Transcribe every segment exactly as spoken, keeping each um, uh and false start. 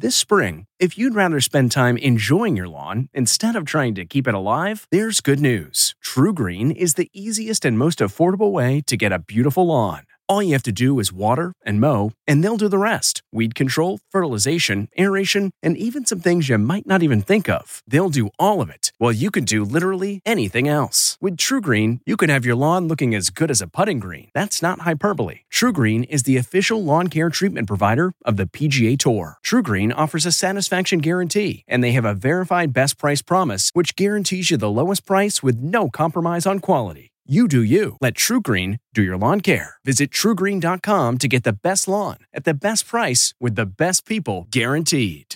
This spring, if you'd rather spend time enjoying your lawn instead of trying to keep it alive, there's good news. TruGreen is the easiest and most affordable way to get a beautiful lawn. All you have to do is water and mow, and they'll do the rest. Weed control, fertilization, aeration, and even some things you might not even think of. They'll do all of it, while you can do literally anything else. With TruGreen, you can have your lawn looking as good as a putting green. That's not hyperbole. TruGreen is the official lawn care treatment provider of the P G A Tour. TruGreen offers a satisfaction guarantee, and they have a verified best price promise, which guarantees you the lowest price with no compromise on quality. You do you. Let TruGreen do your lawn care. Visit True Green dot com to get the best lawn at the best price with the best people guaranteed.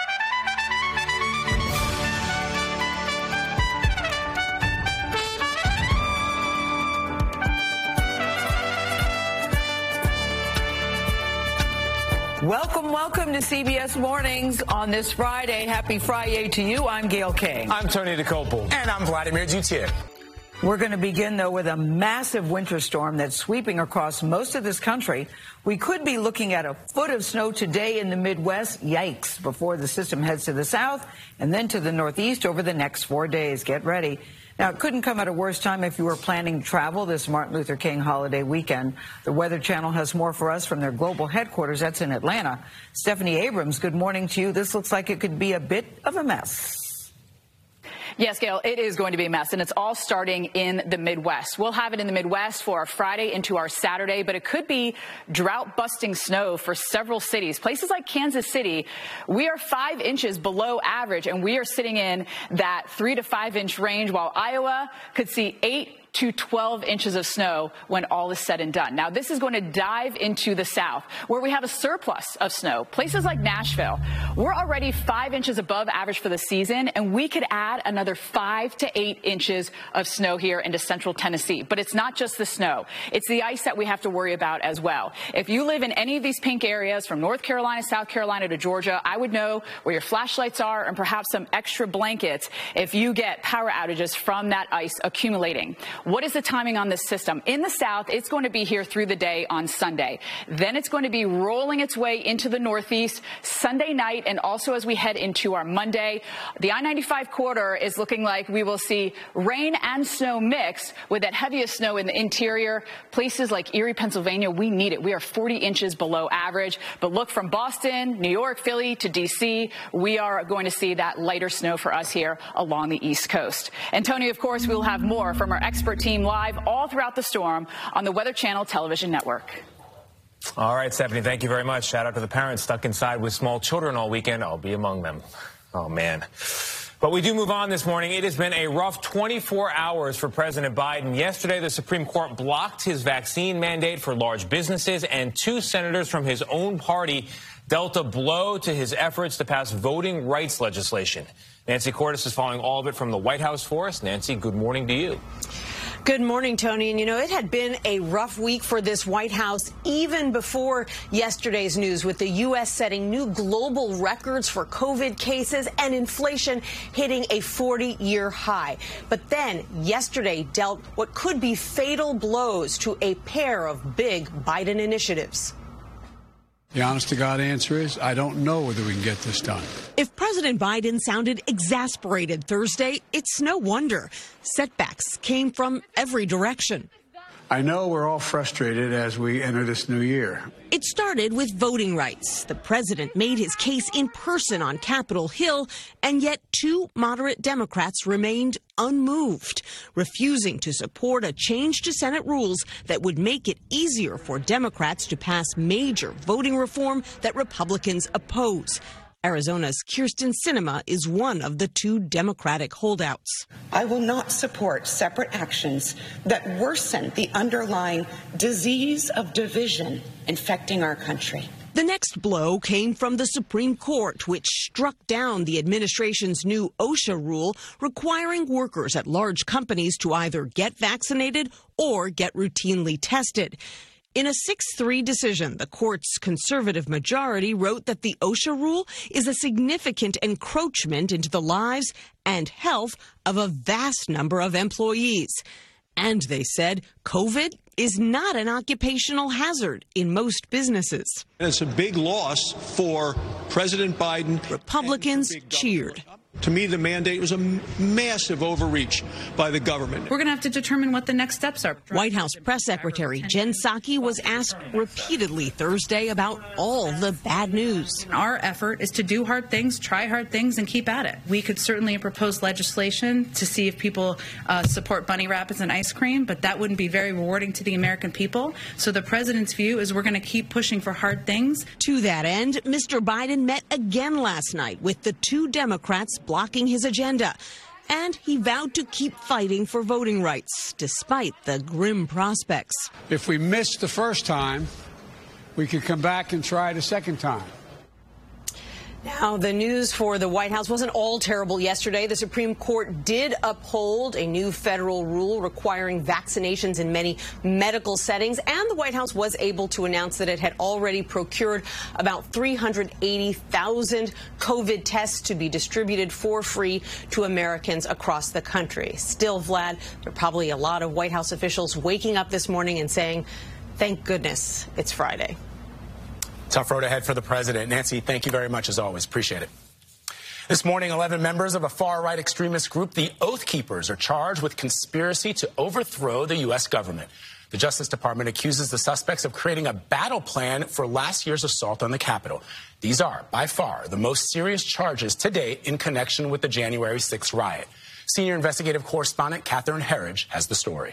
Welcome, welcome to C B S Mornings on this Friday. Happy Friday to you. I'm Gail King. I'm Tony DeCopel. And I'm Vladimir Duthier. We're going to begin, though, with a massive winter storm that's sweeping across most of this country. We could be looking at a foot of snow today in the Midwest. Yikes, before the system heads to the south and then to the northeast over the next four days. Get ready. Now, it couldn't come at a worse time if you were planning travel this Martin Luther King holiday weekend. The Weather Channel has more for us from their global headquarters. That's in Atlanta. Stephanie Abrams, good morning to you. This looks like it could be a bit of a mess. Yes, Gail, it is going to be a mess, and it's all starting in the Midwest. We'll have it in the Midwest for our Friday into our Saturday, but it could be drought-busting snow for several cities. Places like Kansas City, we are five inches below average, and we are sitting in that three to five inch range, while Iowa could see eight to twelve inches of snow when all is said and done. Now, this is going to dive into the south, where we have a surplus of snow. Places like Nashville, we're already five inches above average for the season, and we could add another five to eight inches of snow here into central Tennessee. But it's not just the snow. It's the ice that we have to worry about as well. If you live in any of these pink areas from North Carolina, South Carolina to Georgia, I would know where your flashlights are and perhaps some extra blankets if you get power outages from that ice accumulating. What is the timing on this system? In the south, it's going to be here through the day on Sunday. Then it's going to be rolling its way into the northeast Sunday night, and also as we head into our Monday. The I ninety-five corridor is looking like we will see rain and snow mix with that heaviest snow in the interior. Places like Erie, Pennsylvania, we need it. We are forty inches below average. But look, from Boston, New York, Philly to D C, we are going to see that lighter snow for us here along the East Coast. And Tony, of course, we will have more from our expert team live all throughout the storm on the Weather Channel television network. All right, Stephanie, thank you very much. Shout out to the parents stuck inside with small children all weekend. I'll be among them. Oh, man. But we do move on this morning. It has been a rough twenty-four hours for President Biden. Yesterday, the Supreme Court blocked his vaccine mandate for large businesses, and two senators from his own party dealt a blow to his efforts to pass voting rights legislation. Nancy Cordes is following all of it from the White House for us. Nancy, good morning to you. Good morning, Tony. And, you know, it had been a rough week for this White House even before yesterday's news, with the U S setting new global records for COVID cases and inflation hitting a forty-year high. But then yesterday dealt what could be fatal blows to a pair of big Biden initiatives. The honest-to-God answer is, I don't know whether we can get this done. If President Biden sounded exasperated Thursday, it's no wonder. Setbacks came from every direction. I know we're all frustrated as we enter this new year. It started with voting rights. The president made his case in person on Capitol Hill, and yet two moderate Democrats remained unmoved, refusing to support a change to Senate rules that would make it easier for Democrats to pass major voting reform that Republicans oppose. Arizona's Kirsten Sinema is one of the two Democratic holdouts. I will not support separate actions that worsen the underlying disease of division infecting our country. The next blow came from the Supreme Court, which struck down the administration's new OSHA rule requiring workers at large companies to either get vaccinated or get routinely tested. In a six three decision, the court's conservative majority wrote that the OSHA rule is a significant encroachment into the lives and health of a vast number of employees. And they said COVID is not an occupational hazard in most businesses. It's a big loss for President Biden. Republicans cheered. To me, the mandate was a massive overreach by the government. We're going to have to determine what the next steps are. White House Press Secretary Jen Psaki was asked repeatedly Thursday about all the bad news. Our effort is to do hard things, try hard things, and keep at it. We could certainly propose legislation to see if people uh, support bunny rabbits and ice cream, but that wouldn't be very rewarding to the American people. So the president's view is we're going to keep pushing for hard things. To that end, Mister Biden met again last night with the two Democrats blocking his agenda. And he vowed to keep fighting for voting rights, despite the grim prospects. If we missed the first time, we could come back and try it a second time. Now, the news for the White House wasn't all terrible yesterday. The Supreme Court did uphold a new federal rule requiring vaccinations in many medical settings, and the White House was able to announce that it had already procured about three hundred eighty thousand COVID tests to be distributed for free to Americans across the country. Still, Vlad, there are probably a lot of White House officials waking up this morning and saying, thank goodness it's Friday. Tough road ahead for the president. Nancy, thank you very much, as always. Appreciate it. This morning, eleven members of a far-right extremist group, the Oath Keepers, are charged with conspiracy to overthrow the U S government. The Justice Department accuses the suspects of creating a battle plan for last year's assault on the Capitol. These are, by far, the most serious charges to date in connection with the January sixth riot. Senior investigative correspondent Catherine Herridge has the story.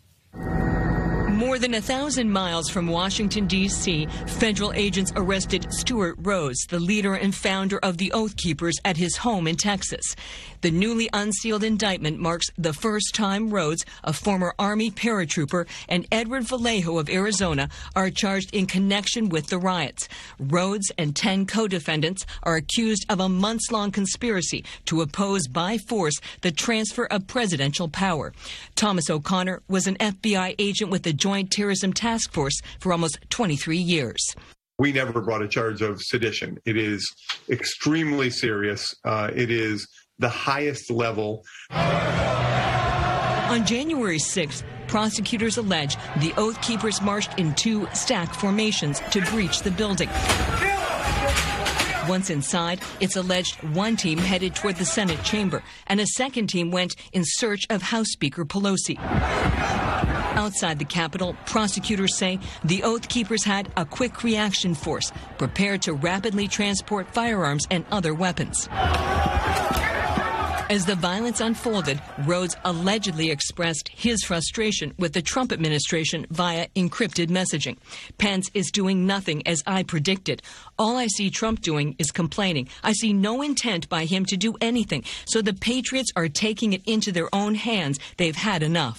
More than a thousand miles from Washington, D C, federal agents arrested Stuart Rhodes, the leader and founder of the Oath Keepers, at his home in Texas. The newly unsealed indictment marks the first time Rhodes, a former Army paratrooper, and Edward Vallejo of Arizona are charged in connection with the riots. Rhodes and ten co-defendants are accused of a months-long conspiracy to oppose by force the transfer of presidential power. Thomas O'Connor was an F B I agent with the Joint Terrorism Task Force for almost twenty-three years. We never brought a charge of sedition. It is extremely serious. Uh, it is the highest level. On January sixth, prosecutors allege the Oath Keepers marched in two stack formations to breach the building. Once inside, it's alleged one team headed toward the Senate chamber, and a second team went in search of House Speaker Pelosi. Outside the Capitol, prosecutors say the Oath Keepers had a quick reaction force prepared to rapidly transport firearms and other weapons. As the violence unfolded, Rhodes allegedly expressed his frustration with the Trump administration via encrypted messaging. Pence is doing nothing as I predicted. All I see Trump doing is complaining. I see no intent by him to do anything. So the patriots are taking it into their own hands. They've had enough.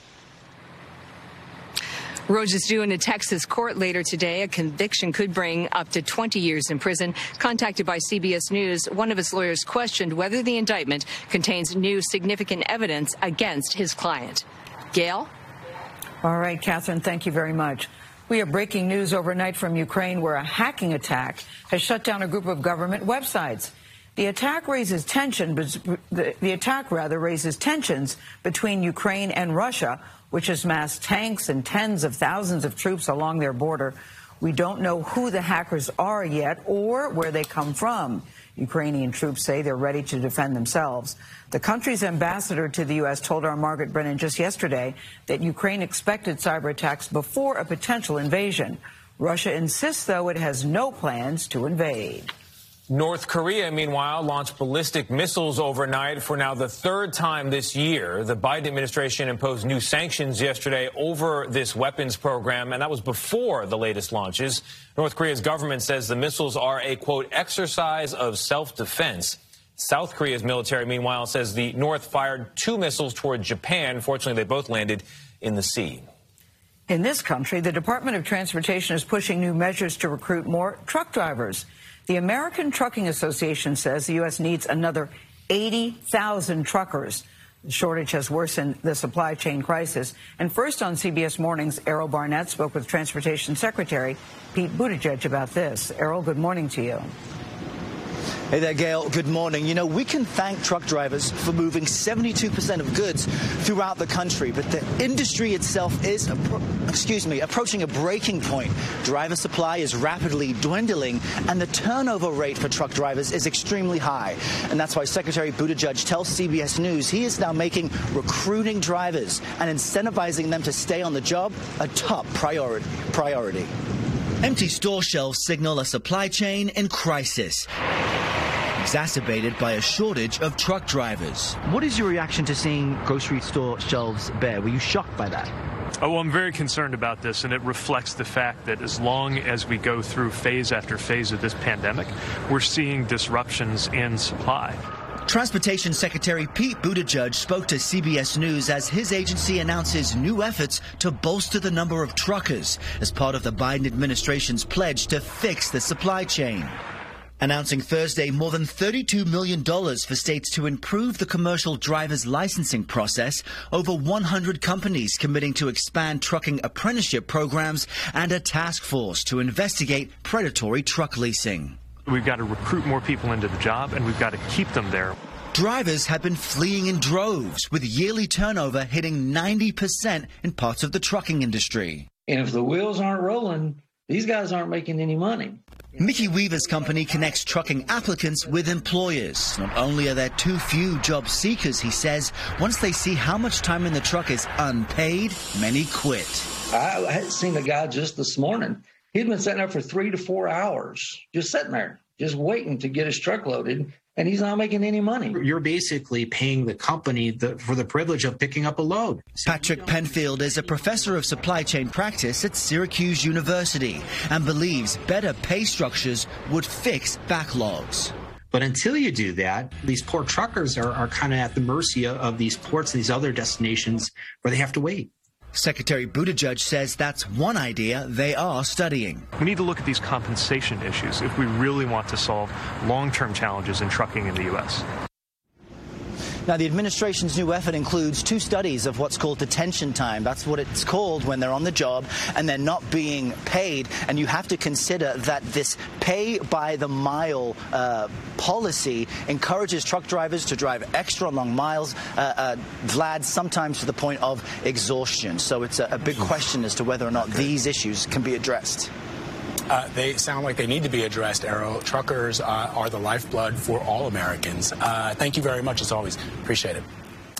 Rhodes is due in a Texas court later today. A conviction could bring up to twenty years in prison. Contacted by C B S News, one of his lawyers questioned whether the indictment contains new significant evidence against his client. Gail? All right, Catherine, thank you very much. We have breaking news overnight from Ukraine, where a hacking attack has shut down a group of government websites. The attack raises tension, the, the attack rather raises tensions between Ukraine and Russia, which has massed tanks and tens of thousands of troops along their border. We don't know who the hackers are yet or where they come from. Ukrainian troops say they're ready to defend themselves. The country's ambassador to the U S told our Margaret Brennan just yesterday that Ukraine expected cyber attacks before a potential invasion. Russia insists, though, it has no plans to invade. North Korea, meanwhile, launched ballistic missiles overnight for now the third time this year. The Biden administration imposed new sanctions yesterday over this weapons program, and that was before the latest launches. North Korea's government says the missiles are a, quote, exercise of self-defense. South Korea's military, meanwhile, says the North fired two missiles toward Japan. Fortunately, they both landed in the sea. In this country, the Department of Transportation is pushing new measures to recruit more truck drivers. The American Trucking Association says the U S needs another eighty thousand truckers. The shortage has worsened the supply chain crisis. And first on C B S Mornings, Errol Barnett spoke with Transportation Secretary Pete Buttigieg about this. Errol, good morning to you. Hey there, Gail. Good morning. You know, we can thank truck drivers for moving seventy-two percent of goods throughout the country, but the industry itself is, excuse me, approaching a breaking point. Driver supply is rapidly dwindling, and the turnover rate for truck drivers is extremely high. And that's why Secretary Buttigieg tells C B S News he is now making recruiting drivers and incentivizing them to stay on the job a top priority. priority. Empty store shelves signal a supply chain in crisis, exacerbated by a shortage of truck drivers. What is your reaction to seeing grocery store shelves bare? Were you shocked by that? Oh, well, I'm very concerned about this, and it reflects the fact that as long as we go through phase after phase of this pandemic, we're seeing disruptions in supply. Transportation Secretary Pete Buttigieg spoke to C B S News as his agency announces new efforts to bolster the number of truckers as part of the Biden administration's pledge to fix the supply chain. Announcing Thursday more than thirty-two million dollars for states to improve the commercial driver's licensing process, over one hundred companies committing to expand trucking apprenticeship programs, and a task force to investigate predatory truck leasing. We've got to recruit more people into the job, and we've got to keep them there. Drivers have been fleeing in droves, with yearly turnover hitting ninety percent in parts of the trucking industry. And if the wheels aren't rolling, these guys aren't making any money. Mickey Weaver's company connects trucking applicants with employers. Not only are there too few job seekers, he says, once they see how much time in the truck is unpaid, many quit. I had seen a guy just this morning. He'd been sitting there for three to four hours, just sitting there, just waiting to get his truck loaded, and he's not making any money. You're basically paying the company the, for the privilege of picking up a load. Patrick Penfield is a professor of supply chain practice at Syracuse University and believes better pay structures would fix backlogs. But until you do that, these poor truckers are, are kind of at the mercy of, of these ports and these other destinations where they have to wait. Secretary Buttigieg says that's one idea they are studying. We need to look at these compensation issues if we really want to solve long-term challenges in trucking in the U S. Now, the administration's new effort includes two studies of what's called detention time. That's what it's called when they're on the job and they're not being paid. And you have to consider that this pay by the mile uh, policy encourages truck drivers to drive extra long miles, uh, uh, Vlad, sometimes to the point of exhaustion. So it's a, a big question as to whether or not these issues can be addressed. Uh, they sound like they need to be addressed, Errol. Truckers uh, are the lifeblood for all Americans. Uh, thank you very much, as always. Appreciate it.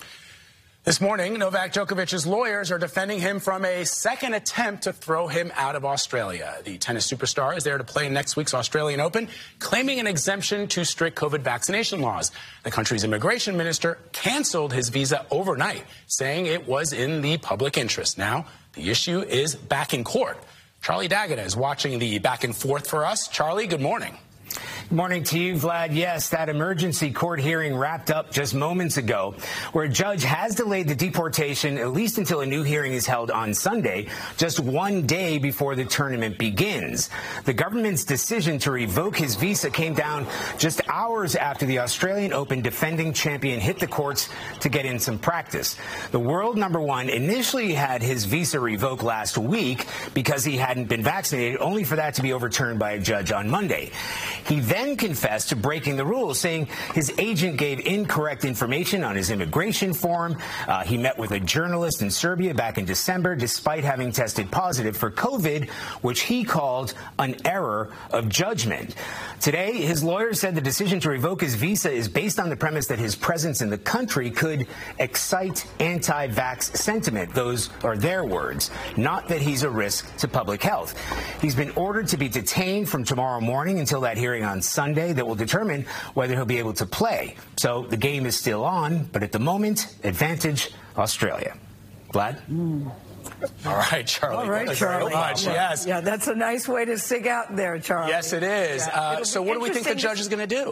This morning, Novak Djokovic's lawyers are defending him from a second attempt to throw him out of Australia. The tennis superstar is there to play in next week's Australian Open, claiming an exemption to strict COVID vaccination laws. The country's immigration minister canceled his visa overnight, saying it was in the public interest. Now, the issue is back in court. Charlie D'Agata is watching the back and forth for us. Charlie, good morning. Good morning to you, Vlad. Yes, that emergency court hearing wrapped up just moments ago, where a judge has delayed the deportation at least until a new hearing is held on Sunday, just one day before the tournament begins. The government's decision to revoke his visa came down just hours after the Australian Open defending champion hit the courts to get in some practice. The world number one initially had his visa revoked last week because he hadn't been vaccinated, only for that to be overturned by a judge on Monday. He then confessed to breaking the rules, saying his agent gave incorrect information on his immigration form. Uh, he met with a journalist in Serbia back in December, despite having tested positive for COVID, which he called an error of judgment. Today, his lawyers said the decision to revoke his visa is based on the premise that his presence in the country could excite anti-vax sentiment. Those are their words, not that he's a risk to public health. He's been ordered to be detained from tomorrow morning until that hearing on Sunday that will determine whether he'll be able to play. So the game is still on, but at the moment, advantage Australia. Vlad? Mm. All right, Charlie. All right, Charlie. Much. Yeah, yes. Yeah, that's a nice way to sig out there, Charlie. Yes, it is. Yeah. Uh, so what do we think the judge is going to do?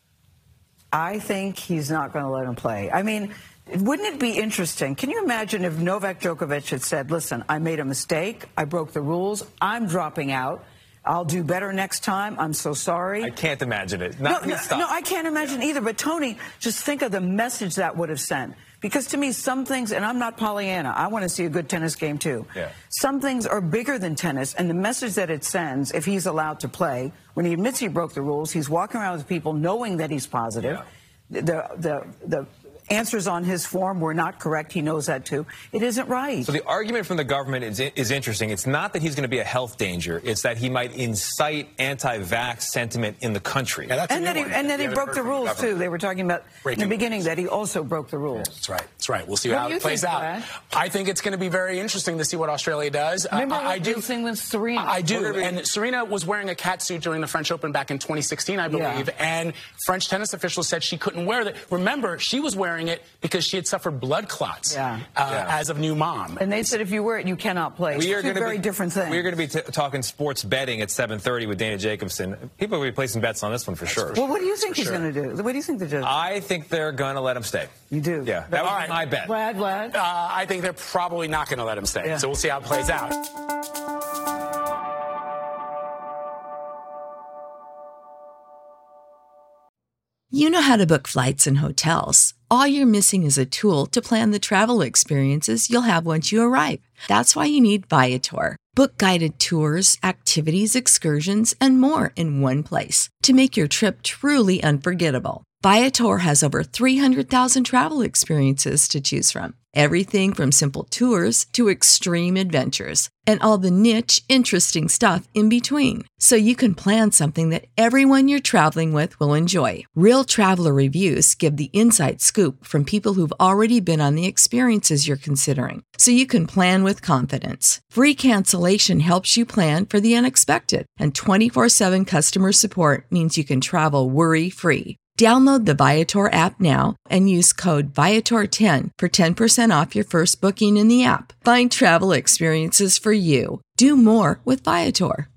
I think he's not going to let him play. I mean, wouldn't it be interesting? Can you imagine if Novak Djokovic had said, listen, I made a mistake. I broke the rules. I'm dropping out. I'll do better next time. I'm so sorry. I can't imagine it. No, Not, no, stop. no, I can't imagine either. But, Tony, just think of the message that would have sent. Because to me, some things, and I'm not Pollyanna, I want to see a good tennis game, too. Yeah. Some things are bigger than tennis, and the message that it sends, if he's allowed to play, when he admits he broke the rules, he's walking around with people knowing that he's positive. Yeah. The, the, the answers on his form were not correct. He knows that, too. It isn't right. So the argument from the government is, is interesting. It's not that he's going to be a health danger. It's that he might incite anti-vax sentiment in the country. Yeah, and that he, and that he broke the rules, the too. They were talking about Breaking in the beginning rules. that he also broke the rules. That's right. That's right. We'll see What how do it you plays think, out. Brad? I think it's going to be very interesting to see what Australia does. Remember uh, what I do. thing with Serena? I do. And Serena was wearing a catsuit during the French Open back in twenty sixteen, I believe. Yeah. And French tennis officials said she couldn't wear it. Remember, she was wearing it because she had suffered blood clots yeah. Uh, yeah. as a new mom. And they said if you wear it, you cannot play. We are Two very be, different things. We're going to be t talking sports betting at seven thirty with Dana Jacobson. People will be placing bets on this one for sure. Well, what do you think for he's sure. going to do? What do you think the judge? I think they're going to let him stay. You do? Yeah, that All was right. my bet. Vlad, Vlad? Uh, I think they're probably not going to let him stay. Yeah. So we'll see how it plays out. You know how to book flights and hotels. All you're missing is a tool to plan the travel experiences you'll have once you arrive. That's why you need Viator. Book guided tours, activities, excursions, and more in one place to make your trip truly unforgettable. Viator has over three hundred thousand travel experiences to choose from. Everything from simple tours to extreme adventures and all the niche, interesting stuff in between. So you can plan something that everyone you're traveling with will enjoy. Real traveler reviews give the inside scoop from people who've already been on the experiences you're considering. So you can plan with confidence. Free cancellation helps you plan for the unexpected. And twenty-four seven customer support means you can travel worry-free. Download the Viator app now and use code Viator ten for ten percent off your first booking in the app. Find travel experiences for you. Do more with Viator.